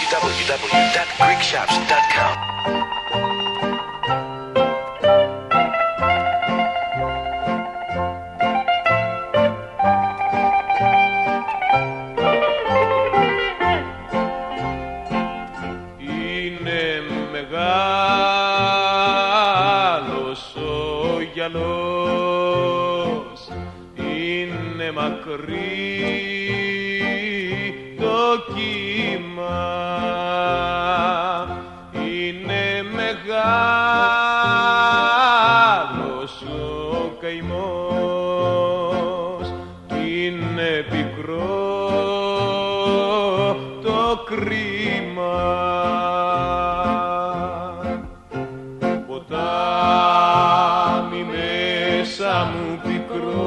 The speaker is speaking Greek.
www.greekshops.com. Είναι μακρύ το κύμα, είναι μεγάλος ο καημός, είναι πικρό το κρίμα. Ποτάμι μέσα μου πικρό